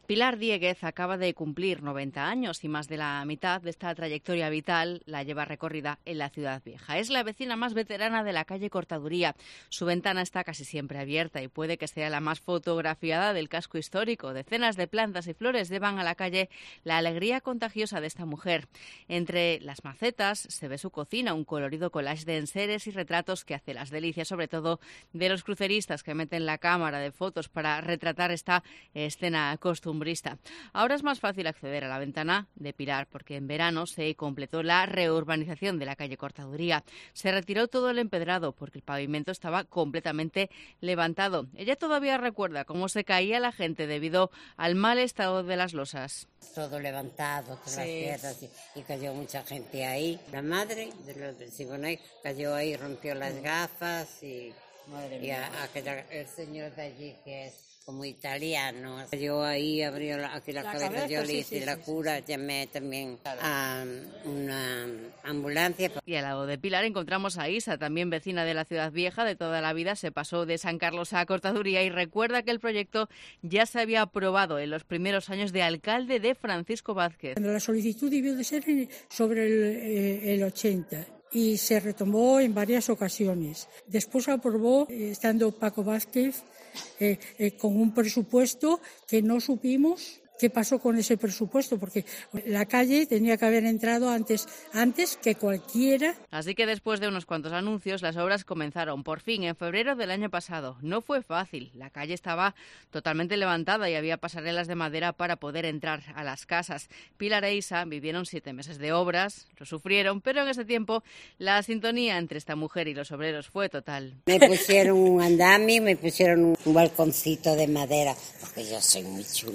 Pilar Dieguez acaba de cumplir 90 años y más de la mitad de esta trayectoria vital la lleva recorrida en la Ciudad Vieja. Es la vecina más veterana de la calle Cortaduría. Su ventana está casi siempre abierta y puede que sea la más fotografiada del casco histórico. Decenas de plantas y flores llevan a la calle la alegría contagiosa de esta mujer. Entre las macetas se ve su cocina, un colorido collage de enseres y retratos que hace las delicias, sobre todo de los cruceristas que meten la cámara de fotos para retratar esta escena costumbrista. Ahora es más fácil acceder a la ventana de Pilar porque en verano se completó la reurbanización de la calle Cortaduría. Se retiró todo el empedrado porque el pavimento estaba completamente levantado. Ella todavía recuerda cómo se caía la gente debido al mal estado de las losas. Todo levantado, todas las piedras y cayó mucha gente ahí. La madre de los del Siboney cayó ahí, rompió las gafas y el señor de allí que es como italiano. Yo ahí abrió aquí la cabeza, yo le hice la cura, llamé también a una ambulancia. Y al lado de Pilar encontramos a Isa, también vecina de la Ciudad Vieja de toda la vida. Se pasó de San Carlos a Cortaduría y recuerda que el proyecto ya se había aprobado en los primeros años de alcalde de Francisco Vázquez. La solicitud debió de ser sobre el 80. Y se retomó en varias ocasiones. Después aprobó, estando Paco Vázquez, con un presupuesto que no supimos qué pasó con ese presupuesto, porque la calle tenía que haber entrado antes que cualquiera. Así que después de unos cuantos anuncios, las obras comenzaron por fin en febrero del año pasado. No fue fácil, la calle estaba totalmente levantada y había pasarelas de madera para poder entrar a las casas. Pilar e Isa vivieron 7 meses de obras, lo sufrieron, pero en ese tiempo la sintonía entre esta mujer y los obreros fue total. Me pusieron un andamio, me pusieron un balconcito de madera, porque yo soy muy chula.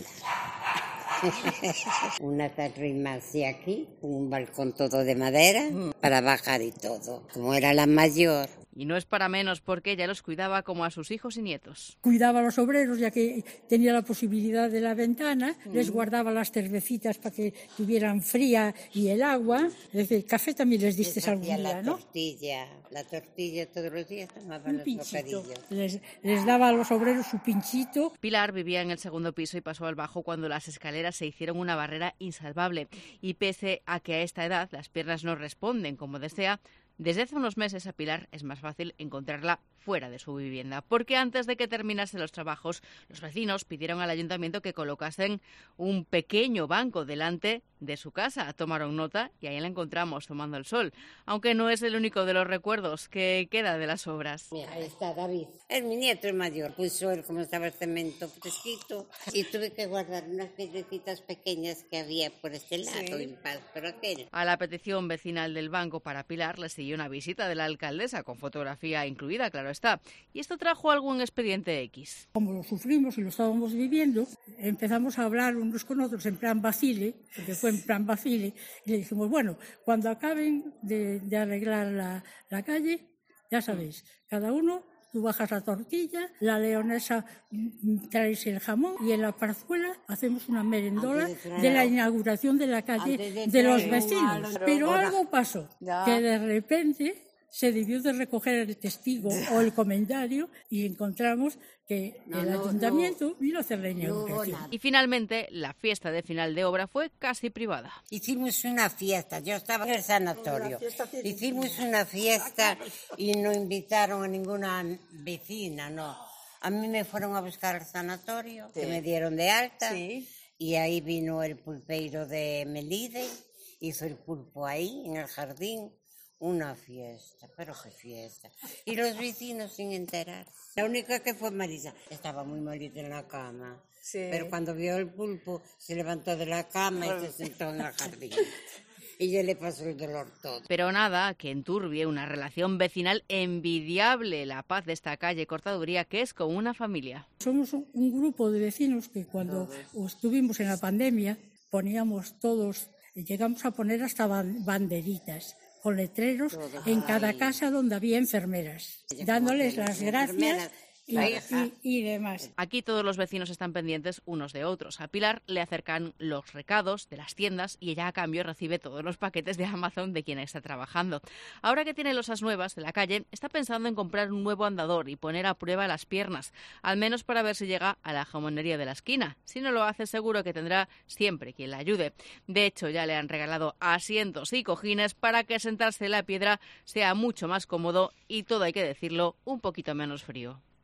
Una tarrimacia aquí, un balcón todo de madera para bajar y todo. Como era la mayor. Y no es para menos porque ella los cuidaba como a sus hijos y nietos. Cuidaba a los obreros ya que tenía la posibilidad de la ventana, les guardaba las cervecitas para que tuvieran fría y el agua. Es decir, el café también les diste algún día, ¿no? La tortilla todos los días tomaban los bocadillos. Les daba a los obreros su pinchito. Pilar vivía en el segundo piso y pasó al bajo cuando las escaleras se hicieron una barrera insalvable. Y pese a que a esta edad las piernas no responden como desea, desde hace unos meses a Pilar es más fácil encontrarla fuera de su vivienda, porque antes de que terminasen los trabajos, los vecinos pidieron al ayuntamiento que colocasen un pequeño banco delante de su casa. Tomaron nota y ahí la encontramos tomando el sol, aunque no es el único de los recuerdos que queda de las obras. Mira, ahí está David. Es mi nieto el mayor. Puso él como estaba el cemento fresquito y tuve que guardar unas piedrecitas pequeñas que había por este lado y paz por aquel. A la petición vecinal del banco para Pilar le siguió una visita de la alcaldesa con fotografía incluida, claro está. Y esto trajo algún expediente X. Como lo sufrimos y lo estábamos viviendo, empezamos a hablar unos con otros en plan vacile, porque fue en plan vacile, y le dijimos, bueno, cuando acaben de arreglar la calle, ya sabéis, cada uno, tú bajas la tortilla, la leonesa traes el jamón y en la parzuela hacemos una merendola de la inauguración de la calle de los vecinos. Pero algo pasó, que de repente se debió de recoger el testigo o el comentario y encontramos que el ayuntamiento vino a hacer la inauguración. Y finalmente, la fiesta de final de obra fue casi privada. Hicimos una fiesta, yo estaba en el sanatorio. Hicimos una fiesta y no invitaron a ninguna vecina, no. A mí me fueron a buscar al sanatorio, que me dieron de alta, y ahí vino el pulpeiro de Melide, hizo el pulpo ahí, en el jardín. Una fiesta, pero qué fiesta. Y los vecinos sin enterar. La única que fue Marisa. Estaba muy malita en la cama. Pero cuando vio el pulpo, se levantó de la cama y se sentó en el jardín. Y ya le pasó el dolor todo. Pero nada que enturbie una relación vecinal envidiable, la paz de esta calle Cortaduría, que es como una familia. Somos un grupo de vecinos que cuando estuvimos en la pandemia, poníamos todos, llegamos a poner hasta banderitas con letreros en cada casa donde había enfermeras, dándoles las gracias y demás. Aquí todos los vecinos están pendientes unos de otros. A Pilar le acercan los recados de las tiendas y ella a cambio recibe todos los paquetes de Amazon de quien está trabajando. Ahora que tiene losas nuevas de la calle, está pensando en comprar un nuevo andador y poner a prueba las piernas, al menos para ver si llega a la jamonería de la esquina. Si no lo hace, seguro que tendrá siempre quien la ayude. De hecho, ya le han regalado asientos y cojines para que sentarse en la piedra sea mucho más cómodo y, todo hay que decirlo, un poquito menos frío.